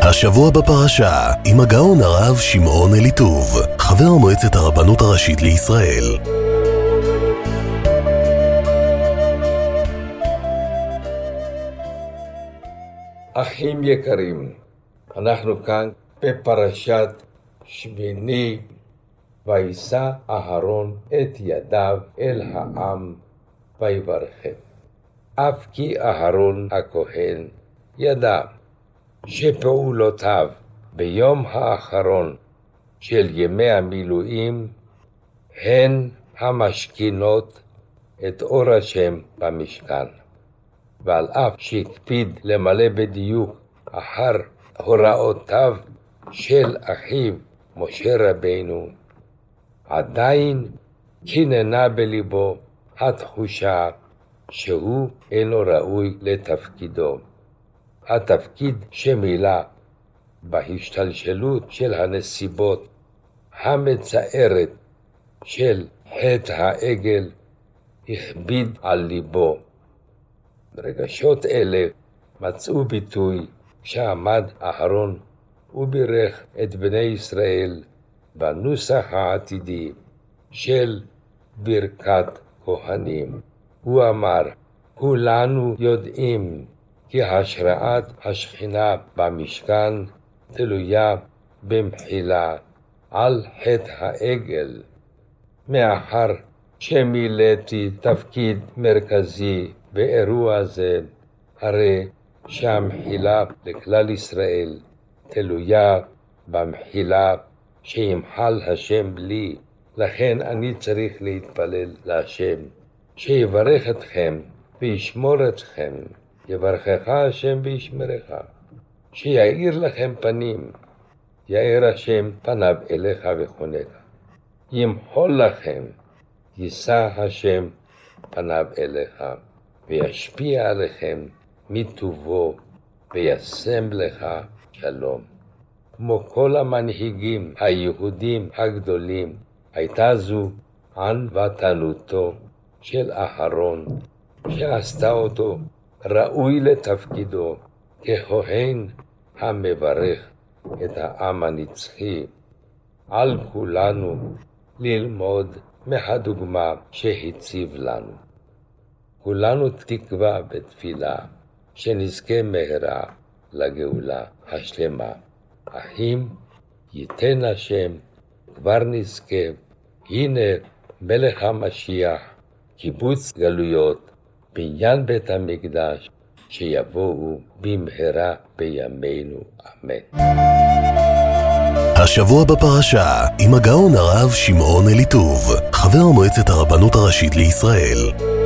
השבוע בפרשה, עם הגאון הרב שמעון אליטוב, חבר מועצת הרבנות הראשית לישראל. אחים יקרים, אנחנו כאן בפרשת שמיני. וישא אהרון את ידיו אל העם ויברכם. אף כי אהרון הכהן ידע שפעולותיו ביום האחרון של ימי המילואים הן המשכינות את אור השם במשכן, ועל אף שהקפיד למלא בדיוק אחר הוראותיו של אחיו משה רבינו, עדיין קיננה בליבו התחושה שהוא אינו ראוי לתפקידו. התפקיד שמילא בהשתלשלות של הנסיבות המצערת של חטא העגל הכביד על ליבו. רגשות אלה מצאו ביטוי כשעמד אהרון ובירך את בני ישראל בנוסח העתידי של ברכת כהנים. הוא אמר, כולנו יודעים כי השראת השכינה במשכן תלויה במחילה על חטא העגל. מאחר שמילאתי תפקיד מרכזי באירוע זה, הרי שהמחילה לכלל ישראל תלויה במחילה שימחל השם לי. לכן אני צריך להתפלל להשם שיברך אתכם וישמור אתכם. יברכך השם וישמרך, שיאיר לכם פנים, יאיר השם פניו אליך וחונך. ימחול לכם, יישא השם פניו אליך, וישפיע עליכם מטובו, וישם לך שלום. כמו כל המנהיגים היהודים הגדולים, הייתה זו ענוותנותו של אהרון, שעשתה אותו ראוי לתפקידו ככהן המברך את העם הנצחי. על כולנו ללמוד מהדוגמה שהציב לנו. כולנו תקווה בתפילה שנזכה מהרה לגאולה השלמה. אחים, ייתן השם, כבר נזכה. הנה מלך המשיח, קיבוץ גלויות, בניין בית המקדש, שיבואו במהרה בימינו. אמן. השבוע בפרשה, עם הגאון הרב שמעון אליטוב, חבר מועצת הרבנות הראשית לישראל.